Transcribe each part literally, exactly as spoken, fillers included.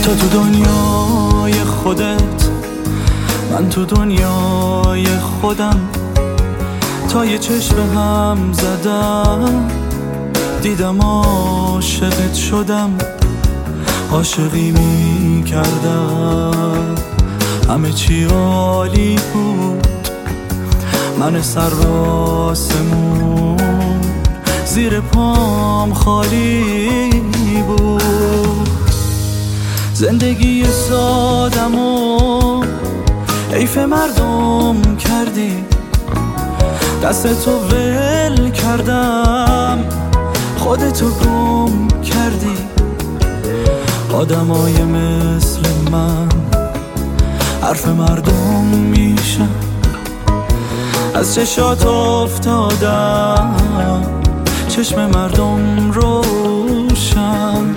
تو تو دنیای خودت، من تو دنیای خودم. تا یه چشم هم زدم، دیدم عاشقت شدم. عاشقی می کردم، همه چی عالی بود. من سر به آسمون، زیر پام خالی بود. زندگی سادم و حیف مردم کردی، دست تو ول کردم، خودتو گم کردی. آدمای مثل من حرف مردم میشن، از چشات افتادم، چشم مردم روشن.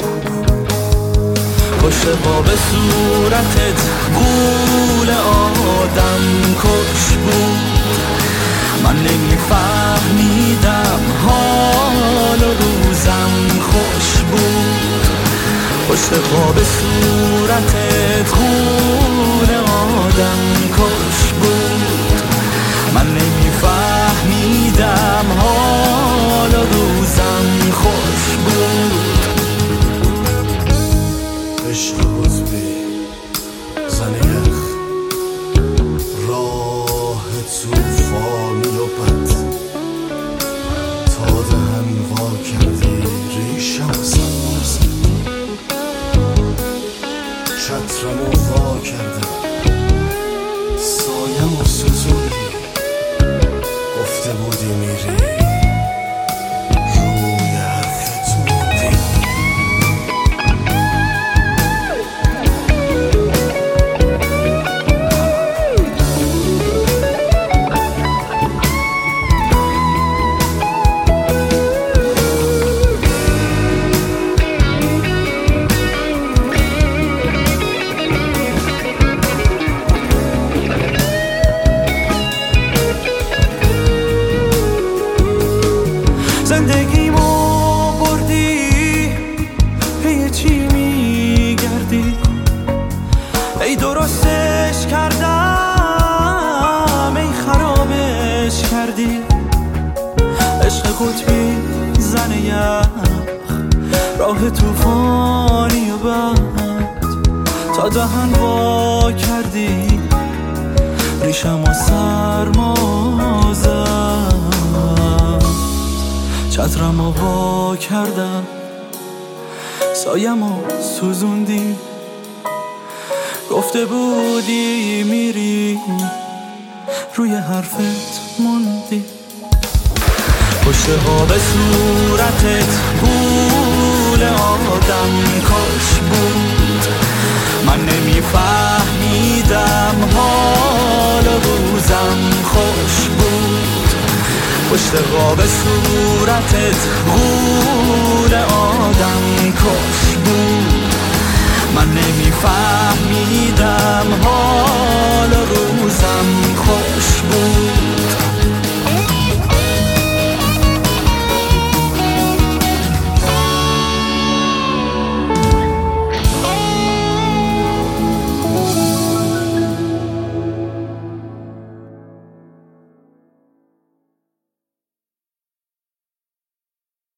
پشت باب صورتت گول آدم کش بود. من نمیفهمیدم حال و روزم خوش بود. پشت باب صورتت گول آدم کش بود. من نمیفهمیدم حال و روزم خوش بود. عشق حضبی زن یخ، راه توفانی و بد. تا دهن وا کردی ریشم و سربازم، چترم و وا کردم، سایم و سوزوندی. گفته بودی میری، روی حرفت موندی. زندگیمو بردی، پی چی میگردی؟ ای درستش کردم، ای خرابش کردی. عشق قطبی زن یخ، راه توفانی و بعد. تا دهن وا کردی ریشم و سرما زد. چترم و وا کردم، سایم و سوزوندی. گفته بودی میری، روی حرفت موندی. پشت باب صورتت گول آدم کش بود. من نمیفهمیدم حال و روزم خوش بود. پشت باب صورتت غول